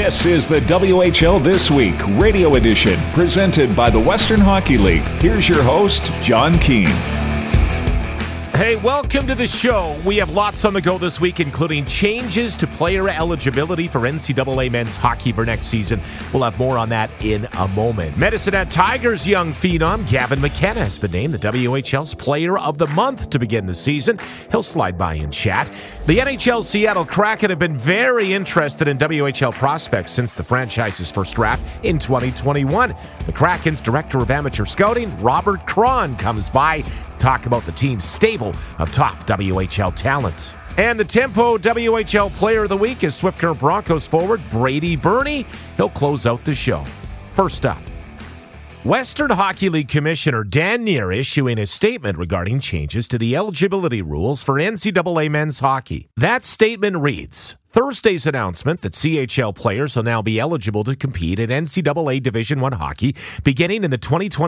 This is the WHL This Week radio edition presented by the Western Hockey League. Here's your host, John Keane. Hey, welcome to the show. We have lots on the go this week, including changes to player eligibility for NCAA men's hockey for next season. We'll have more on that in a moment. Medicine Hat Tigers young phenom Gavin McKenna has been named the WHL's Player of the Month to begin the season. He'll slide by and chat. The NHL Seattle Kraken have been very interested in WHL prospects since the franchise's first draft in 2021. The Kraken's Director of Amateur Scouting, Robert Cron, comes by to talk about the team's stable of top WHL talent. And the Tempo WHL Player of the Week is Swift Current Broncos forward Brady Burney. He'll close out the show. First up, Western Hockey League Commissioner Dan Neer issuing a statement regarding changes to the eligibility rules for NCAA men's hockey. That statement reads, Thursday's announcement that CHL players will now be eligible to compete in NCAA Division I hockey beginning in the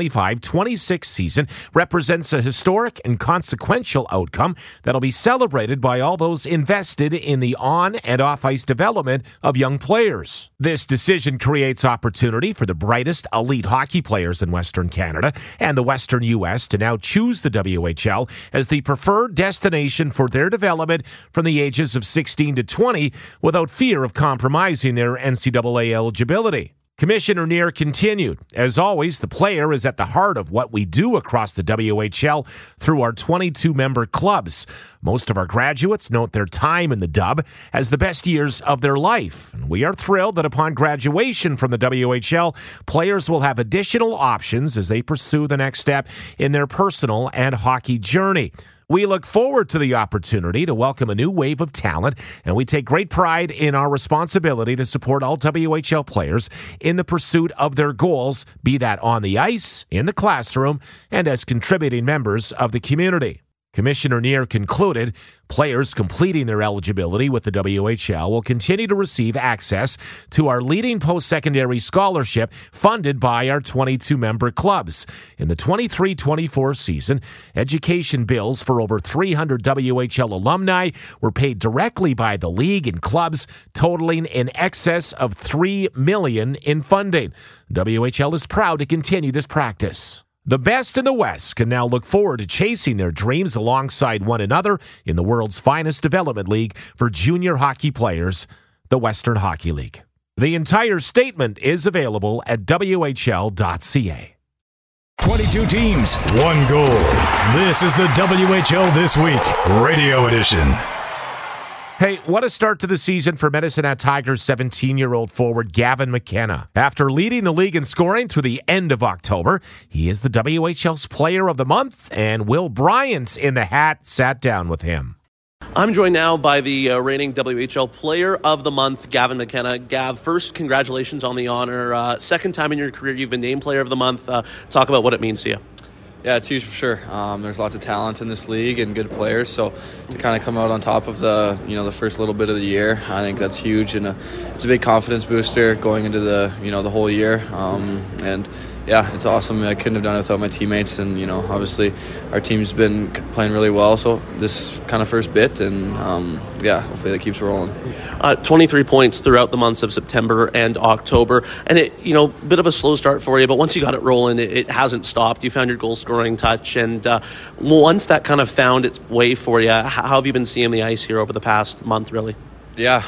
2025-26 season represents a historic and consequential outcome that'll be celebrated by all those invested in the on- and off-ice development of young players. This decision creates opportunity for the brightest elite hockey players in Western Canada and the Western U.S. to now choose the WHL as the preferred destination for their development from the ages of 16 to 20 without fear of compromising their NCAA eligibility. Commissioner Neer continued, as always, the player is at the heart of what we do across the WHL through our 22-member clubs. Most of our graduates note their time in the Dub as the best years of their life. And we are thrilled that upon graduation from the WHL, players will have additional options as they pursue the next step in their personal and hockey journey. We look forward to the opportunity to welcome a new wave of talent, and we take great pride in our responsibility to support all WHL players in the pursuit of their goals, be that on the ice, in the classroom, and as contributing members of the community. Commissioner Neer concluded, players completing their eligibility with the WHL will continue to receive access to our leading post-secondary scholarship funded by our 22-member clubs. In the 23-24 season, education bills for over 300 WHL alumni were paid directly by the league and clubs, totaling in excess of $3 million in funding. WHL is proud to continue this practice. The best in the West can now look forward to chasing their dreams alongside one another in the world's finest development league for junior hockey players, the Western Hockey League. The entire statement is available at WHL.ca. 22 teams, one goal. This is the WHL This Week radio edition. Hey, what a start to the season for Medicine Hat Tigers 17-year-old forward Gavin McKenna. After leading the league in scoring through the end of October, he is the WHL's Player of the Month, and Will Bryant in the Hat sat down with him. I'm joined now by the reigning WHL Player of the Month, Gavin McKenna. Gav, first, congratulations on the honor. Second time in your career you've been named Player of the Month. Talk about what it means to you. Yeah, it's huge for sure. There's lots of talent in this league and good players, so to kind of come out on top of the first little bit of the year, I think that's huge, and it's a big confidence booster going into the whole year. And yeah, it's awesome. I couldn't have done it without my teammates, and obviously our team's been playing really well. So this kind of first bit, and hopefully that keeps rolling. 23 points throughout the months of September and October, and it bit of a slow start for you, but once you got it rolling, it hasn't stopped. You found your goal scoring touch, and once that kind of found its way for you, how have you been seeing the ice here over the past month, really? Yeah.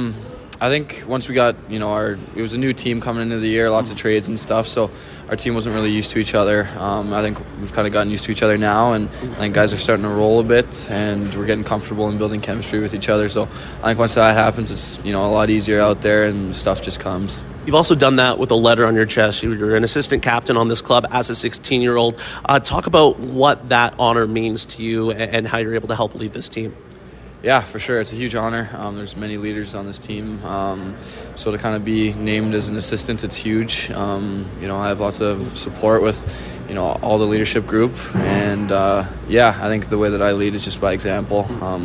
I think once we got, it was a new team coming into the year, lots of trades and stuff, so our team wasn't really used to each other. I think we've kind of gotten used to each other now, and I think guys are starting to roll a bit, and we're getting comfortable in building chemistry with each other. So I think once that happens, it's, a lot easier out there, and stuff just comes. You've also done that with a letter on your chest. You're an assistant captain on this club as a 16-year-old. Talk about what that honor means to you and how you're able to help lead this team. Yeah, for sure. It's a huge honor. There's many leaders on this team. So to kind of be named as an assistant, it's huge. I have lots of support with, all the leadership group. And, I think the way that I lead is just by example.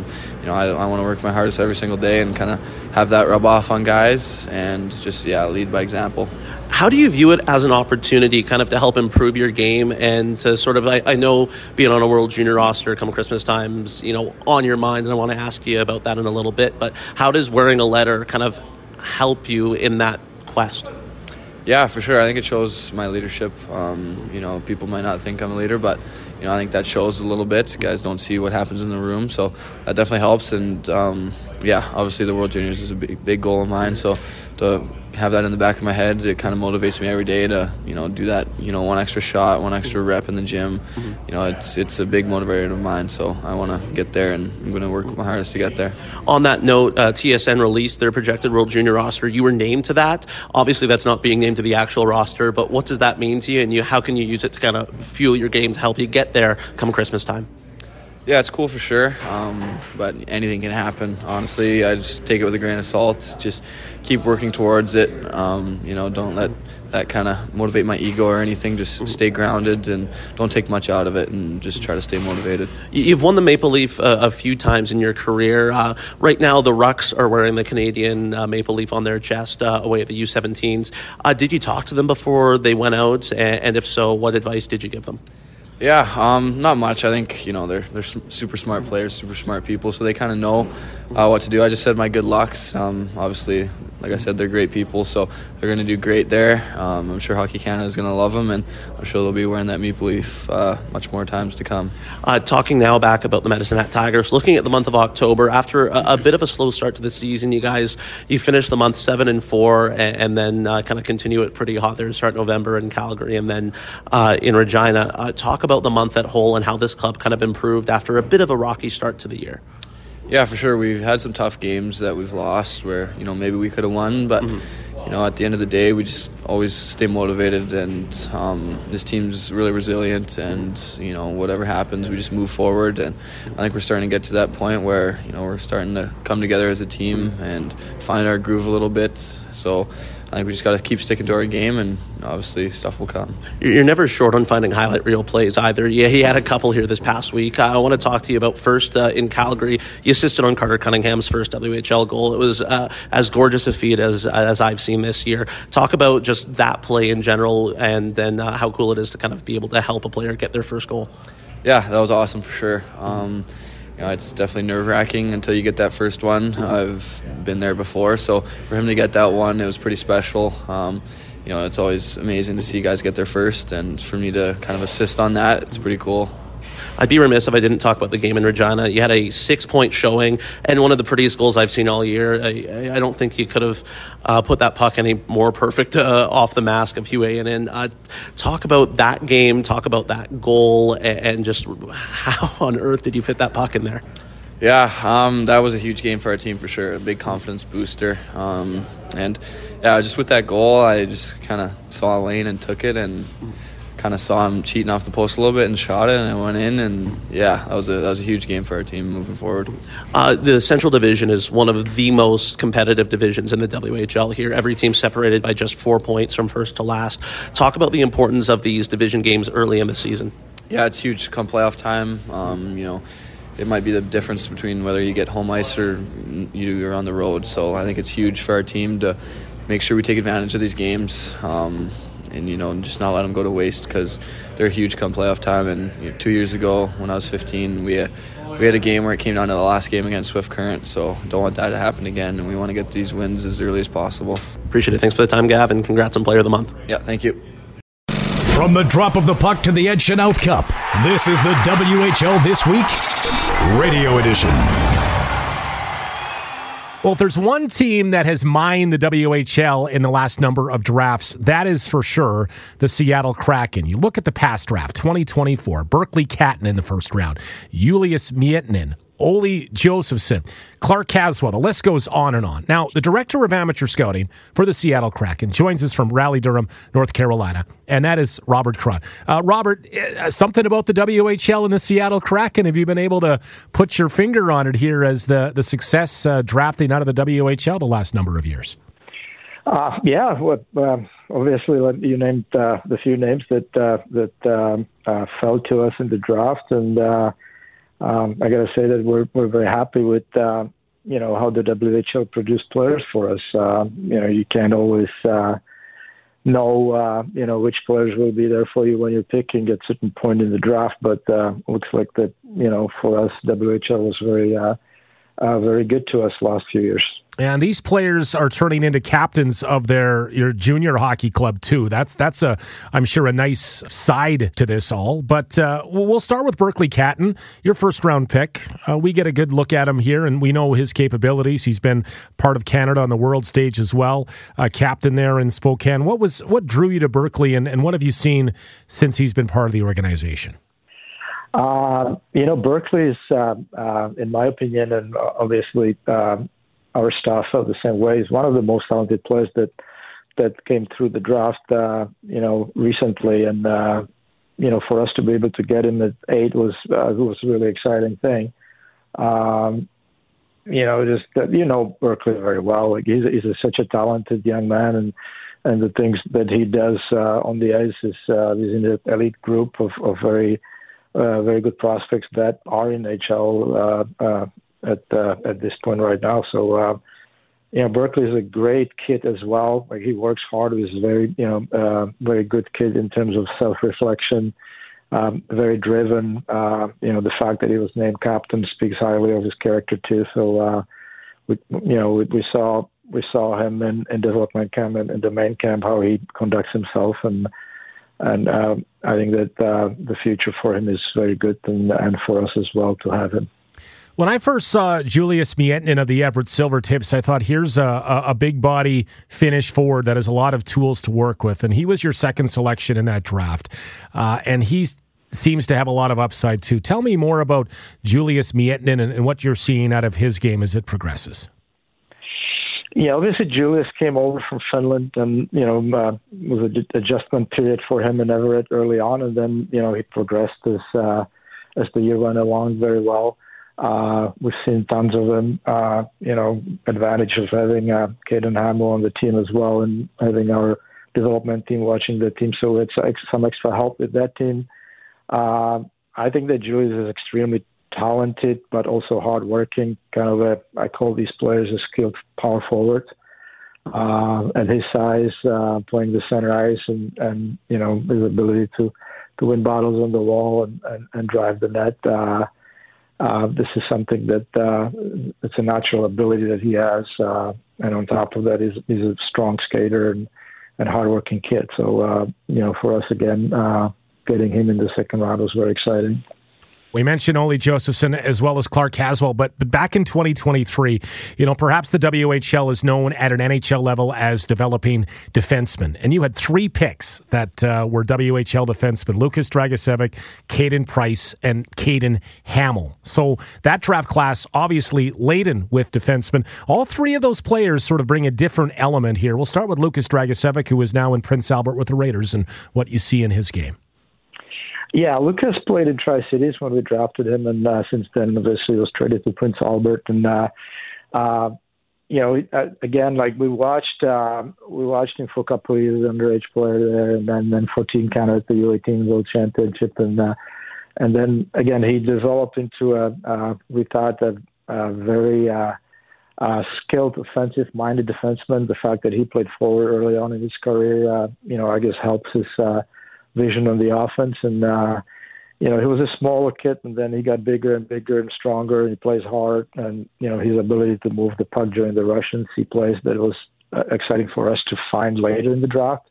I want to work my hardest every single day and kind of have that rub off on guys and just, lead by example. How do you view it as an opportunity kind of to help improve your game and to sort of, I know being on a World Junior roster come Christmas times, on your mind, and I want to ask you about that in a little bit, but how does wearing a letter kind of help you in that quest? Yeah, for sure. I think it shows my leadership. People might not think I'm a leader, but I think that shows a little bit. Guys don't see what happens in the room, so that definitely helps. And obviously the World Juniors is a big goal of mine. So to have that in the back of my head, it kind of motivates me every day to do that. One extra shot, one extra rep in the gym. It's a big motivator of mine. So I want to get there, and I'm going to work my hardest to get there. On that note, TSN released their projected World Junior roster. You were named to that. Obviously, that's not being named to the actual roster, but what does that mean to you? And how can you use it to kind of fuel your game to help you get there come Christmas time? Yeah, it's cool for sure, but anything can happen. Honestly, I just take it with a grain of salt. Just keep working towards it. Don't let that kind of motivate my ego or anything. Just stay grounded and don't take much out of it, and just try to stay motivated. You've won the Maple Leaf a few times in your career. Right now, the Rucks are wearing the Canadian Maple Leaf on their chest away at the U17s. Did you talk to them before they went out? And if so, what advice did you give them? Yeah, not much. I think, they're super smart players, super smart people, so they kind of know what to do. I just said my good lucks. Obviously, like I said, they're great people, so they're going to do great there. I'm sure Hockey Canada is going to love them, and I'm sure they'll be wearing that Maple Leaf much more times to come. Talking now back about the Medicine Hat Tigers, looking at the month of October, after a bit of a slow start to the season, you finished the month 7-4, and then kind of continue it pretty hot there to start November in Calgary and then in Regina. Talk about the month at whole and how this club kind of improved after a bit of a rocky start to the year. Yeah, for sure. We've had some tough games that we've lost where, maybe we could have won, but, at the end of the day, we just always stay motivated, and this team's really resilient, and, whatever happens, we just move forward. And I think we're starting to get to that point where, we're starting to come together as a team and find our groove a little bit. So I think we just got to keep sticking to our game, and obviously stuff will come. You're never short on finding highlight reel plays either. Yeah, he had a couple here this past week. I want to talk to you about first in Calgary. You assisted on Carter Cunningham's first WHL goal. It was as gorgeous a feat as I've seen this year. Talk about just that play in general, and then how cool it is to kind of be able to help a player get their first goal. Yeah, that was awesome for sure. It's definitely nerve-wracking until you get that first one. I've been there before, so for him to get that one, it was pretty special. It's always amazing to see guys get their first, and for me to kind of assist on that, it's pretty cool. I'd be remiss if I didn't talk about the game in Regina. You had a 6-point showing and one of the prettiest goals I've seen all year. I don't think you could have put that puck any more perfect off the mask of Hugh Ayonin. Talk about that game, talk about that goal, and just how on earth did you fit that puck in there? Yeah, that was a huge game for our team for sure, a big confidence booster. And just with that goal, I just kind of saw a lane and took it, and kind of saw him cheating off the post a little bit and shot it, and it went in. And that was a huge game for our team moving forward. The Central Division is one of the most competitive divisions in the WHL here. Every team separated by just 4 points from first to last. Talk about the importance of these division games early in the season. Yeah, it's huge come playoff time. It might be the difference between whether you get home ice or you're on the road. So I think it's huge for our team to make sure we take advantage of these games. And just not let them go to waste, because they're huge come playoff time. And 2 years ago, when I was 15, we had a game where it came down to the last game against Swift Current, so don't want that to happen again, and we want to get these wins as early as possible. Appreciate it. Thanks for the time, Gav, and congrats on Player of the Month. Yeah, thank you. From the drop of the puck to the Ed Chenault Cup, this is the WHL This Week Radio Edition. Well, if there's one team that has mined the WHL in the last number of drafts, that is for sure the Seattle Kraken. You look at the past draft, 2024, Berkeley Catton in the first round, Julius Miettinen, Olli Josephson, Clark Caswell. The list goes on and on. Now, the director of amateur scouting for the Seattle Kraken joins us from Raleigh-Durham, North Carolina, and that is Robert Cron. Robert, something about the WHL and the Seattle Kraken. Have you been able to put your finger on it here as the success drafting out of the WHL the last number of years? Yeah, obviously you named the few names that fell to us in the draft, and I got to say that we're very happy with how the WHL produced players for us. You can't always know which players will be there for you when you're picking at a certain point in the draft, but looks like that for us WHL was very very good to us last few years. And these players are turning into captains of your junior hockey club too. That's I'm sure a nice side to this all. But we'll start with Berkly Catton, your first round pick. We get a good look at him here, and we know his capabilities. He's been part of Canada on the world stage as well, captain there in Spokane. What drew you to Berkly, and what have you seen since he's been part of the organization? Berkly is, in my opinion, and obviously our staff felt the same way. He's one of the most talented players that came through the draft, recently. And, for us to be able to get him at 8 was a really exciting thing. Berkly very well. Like he's such a talented young man, and the things that he does on the ice is he's in the elite group of very good prospects that are in HL at this point right now. So, Berkly is a great kid as well. Like he works hard. He's very good kid in terms of self-reflection, very driven. The fact that he was named captain speaks highly of his character too. So, we saw him in development camp and in the main camp, how he conducts himself, and I think that the future for him is very good, and for us as well to have him. When I first saw Julius Miettinen of the Everett Silvertips, I thought, here's a big body Finnish forward that has a lot of tools to work with, and he was your second selection in that draft, and he seems to have a lot of upside too. Tell me more about Julius Miettinen and what you're seeing out of his game as it progresses. Yeah, obviously Julius came over from Finland, and was an adjustment period for him in Everett early on, and then he progressed as the year went along very well. We've seen tons of him. Advantage of having Caden Hamill on the team as well, and having our development team watching the team, so it's some extra help with that team. I think that Julius is extremely talented, but also hardworking. I call these players a skilled power forward. At his size, playing the center ice, and his ability to win battles on the wall and drive the net. This is something that it's a natural ability that he has, and on top of that, he's a strong skater and hardworking kid. So for us again, getting him in the second round was very exciting. We mentioned Ole Josephson as well as Clark Caswell, but back in 2023, perhaps the WHL is known at an NHL level as developing defensemen. And you had 3 picks that were WHL defensemen: Lukas Dragicevic, Caden Price, and Caden Hamill. So that draft class obviously laden with defensemen. All 3 of those players sort of bring a different element here. We'll start with Lukas Dragicevic, who is now in Prince Albert with the Raiders, and what you see in his game. Yeah, Lukas played in Tri-Cities when we drafted him, and since then, obviously, he was traded to Prince Albert. And again, like we watched him for a couple of years, underage player there, and then for Team Canada at the U18 World Championship, and then again he developed into a very skilled, offensive-minded defenseman. The fact that he played forward early on in his career, I guess helps his vision on the offense. And he was a smaller kid, and then he got bigger and bigger and stronger, and he plays hard. And his ability to move the puck during the rush and see plays, that was exciting for us to find later in the draft.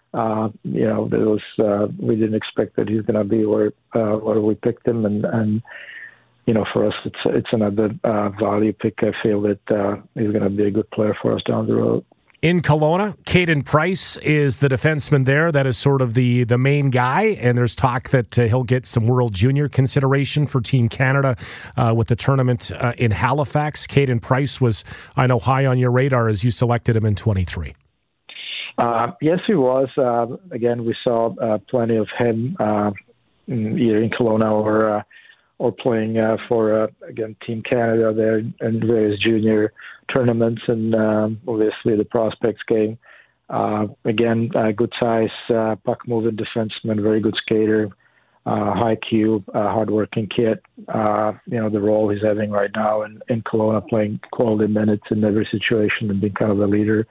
We didn't expect that he's going to be where we picked him, and for us it's another value pick. I feel that he's going to be a good player for us down the road. In Kelowna, Caden Price is the defenseman there. That is sort of the main guy, and there's talk that he'll get some World Junior consideration for Team Canada with the tournament in Halifax. Caden Price was, I know, high on your radar as you selected him in 23. Yes, he was. Again, we saw plenty of him either in Kelowna or playing for, again, Team Canada there in various junior tournaments, and obviously the prospects game. Again, good size, puck-moving defenseman, very good skater, high Q, hardworking kid. The role he's having right now in Kelowna, playing quality minutes in every situation and being kind of a leader.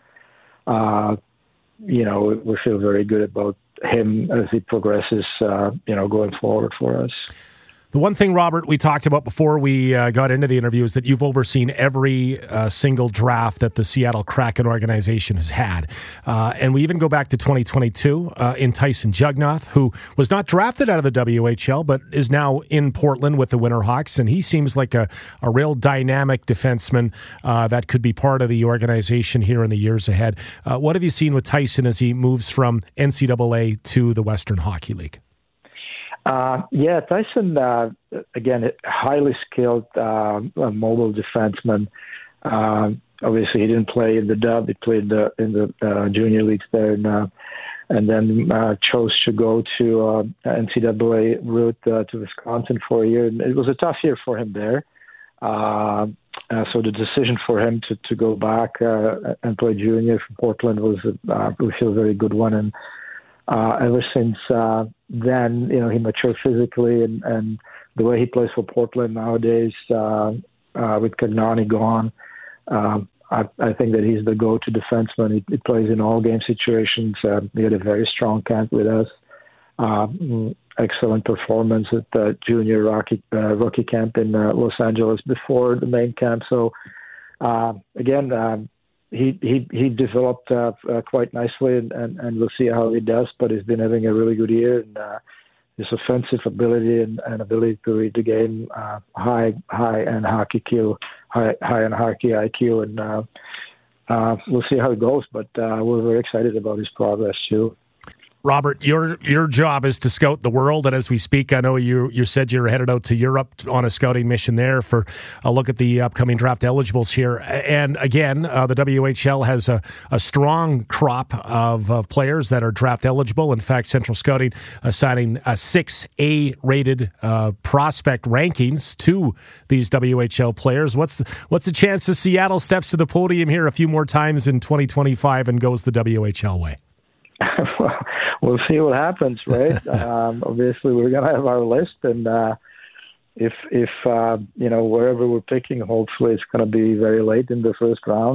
We feel very good about him as he progresses, going forward for us. The one thing, Robert, we talked about before we got into the interview is that you've overseen every single draft that the Seattle Kraken organization has had. And we even go back to 2022 in Tyson Jugnoth, who was not drafted out of the WHL, but is now in Portland with the Winterhawks. And he seems like a real dynamic defenseman that could be part of the organization here in the years ahead. What have you seen with Tyson as he moves from NCAA to the Western Hockey League? Tyson, again, highly skilled, mobile defenseman. Obviously, he didn't play in the Dub. He played in the junior leagues there, and then chose to go to NCAA route to Wisconsin for a year. And it was a tough year for him there. So the decision for him to go back and play junior for Portland was, we feel, a very good one. And ever since then, he matured physically, and the way he plays for Portland nowadays, with Cagnani gone, I think that he's the go-to defenseman. He plays in all game situations. He had a very strong camp with us. Excellent performance at the junior rookie camp in Los Angeles before the main camp. So he developed quite nicely, and we'll see how he does. But he's been having a really good year, and his offensive ability and ability to read the game, high end hockey IQ, and we'll see how it goes. But we're very excited about his progress too. Robert, your job is to scout the world, and as we speak, I know you said you're headed out to Europe on a scouting mission there for a look at the upcoming draft eligibles here. And again, the WHL has a strong crop of players that are draft eligible. In fact, Central Scouting assigning 6 A-rated prospect rankings to these WHL players. What's the chance that Seattle steps to the podium here a few more times in 2025 and goes the WHL way? We'll see what happens, right? Obviously, we're going to have our list, and if wherever we're picking, hopefully it's going to be very late in the first round,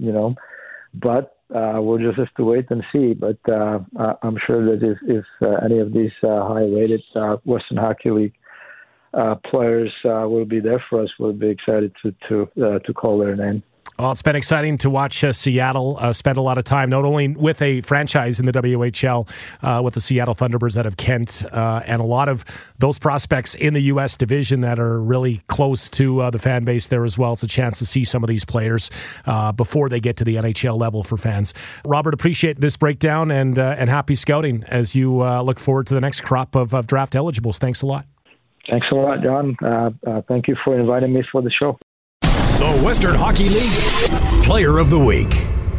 but we'll just have to wait and see. But I'm sure that if any of these high-rated Western Hockey League players will be there for us, we'll be excited to call their name. Well, it's been exciting to watch Seattle spend a lot of time, not only with a franchise in the WHL, with the Seattle Thunderbirds out of Kent, and a lot of those prospects in the U.S. division that are really close to the fan base there as well. It's a chance to see some of these players before they get to the NHL level for fans. Robert, appreciate this breakdown, and happy scouting as you look forward to the next crop of draft eligibles. Thanks a lot. Thanks a lot, John. Thank you for inviting me for the show. The Western Hockey League Player of the Week.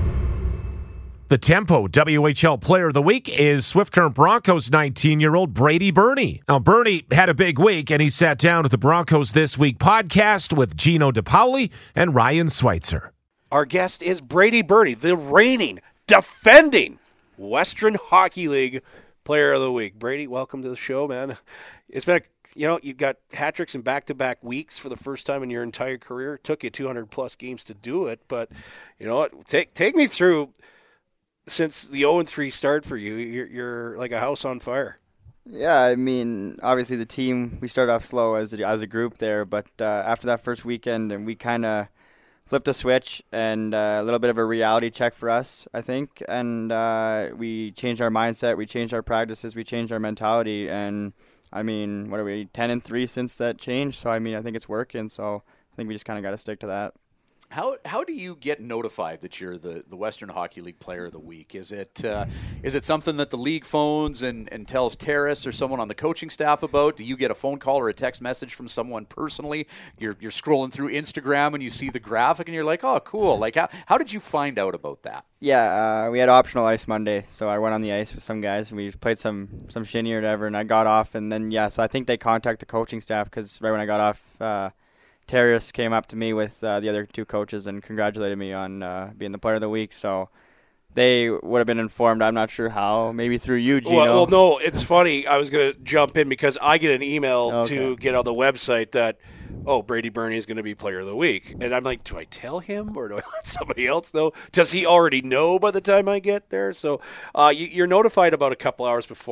The Tempo WHL Player of the Week is Swift Current Broncos 19-year-old Brady Burney. Now, Burney had a big week, and he sat down with the Broncos This Week podcast with Gino DePauli and Ryan Schweitzer. Our guest is Brady Burney, the reigning, defending Western Hockey League Player of the Week. Brady, welcome to the show, man. It's been you've got hat tricks in back-to-back weeks for the first time in your entire career. It took you 200-plus games to do it, but take me through since the 0-3 start for you. You're like a house on fire. Yeah, I mean, obviously the team, we started off slow as a group there, but after that first weekend, and we kind of flipped a switch and a little bit of a reality check for us, I think, and we changed our mindset, we changed our practices, we changed our mentality, and I mean, what are we, 10-3 since that change? So, I mean, I think it's working. So, I think we just kind of got to stick to that. How do you get notified that you're the Western Hockey League Player of the Week? Is it something that the league phones and tells Terrace or someone on the coaching staff about? Do you get a phone call or a text message from someone personally? You're scrolling through Instagram and you see the graphic and you're like, oh, cool. Like, how did you find out about that? Yeah, we had optional ice Monday, so I went on the ice with some guys and we played some shinny or whatever, and I got off, and then so I think they contacted the coaching staff because right when I got off, Terrace came up to me with the other two coaches and congratulated me on being the Player of the Week. So they would have been informed. I'm not sure how. Maybe through you, Gino. Well, no, it's funny. I was going to jump in because I get an email to get on the website that, Brady Burney is going to be Player of the Week. And I'm like, do I tell him or do I let somebody else know? Does he already know by the time I get there? So you're notified about a couple hours before.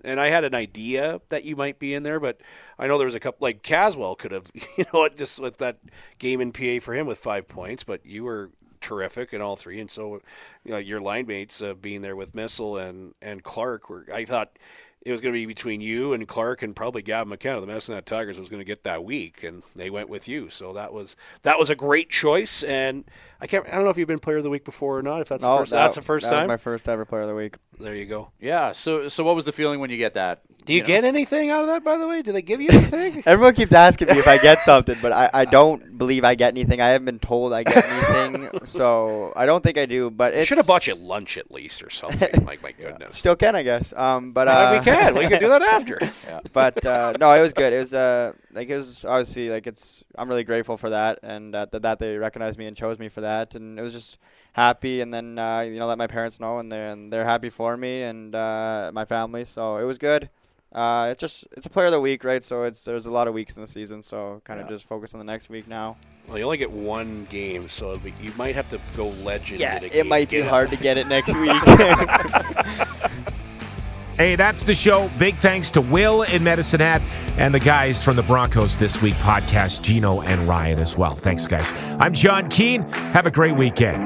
And I had an idea that you might be in there, but I know there was a couple, like Caswell could have, just with that game in PA for him with 5 points, but you were terrific in all three. And so, your line mates being there with Missile and Clark, I thought it was going to be between you and Clark and probably Gavin McKenna. The Medicine Hat Tigers was going to get that week, and they went with you. So that was a great choice. And I don't know if you've been Player of the Week before or not. If that's the first time. Was my first ever Player of the Week. There you go. Yeah. So what was the feeling when you get that? Do you get anything out of that, by the way? Do they give you anything? Everyone keeps asking me if I get something, but I don't believe I get anything. I haven't been told I get anything, so I don't think I do. But it should have bought you lunch at least or something. Like, my goodness. Still can, I guess. But we can. We can do that after. Yeah. But no, it was good. It was it was obviously I'm really grateful for that, and that they recognized me and chose me for that, and it was just happy, and then let my parents know, and they're happy for me and my family. So it was good. It's a Player of the Week, right? So there's a lot of weeks in the season, so kind of just focus on the next week now. Well, you only get one game, so you might have to go legend. Yeah, it might be hard to get it next week. Hey, that's the show. Big thanks to Will in Medicine Hat and the guys from the Broncos This Week podcast, Gino and Ryan as well. Thanks, guys. I'm John Keane. Have a great weekend.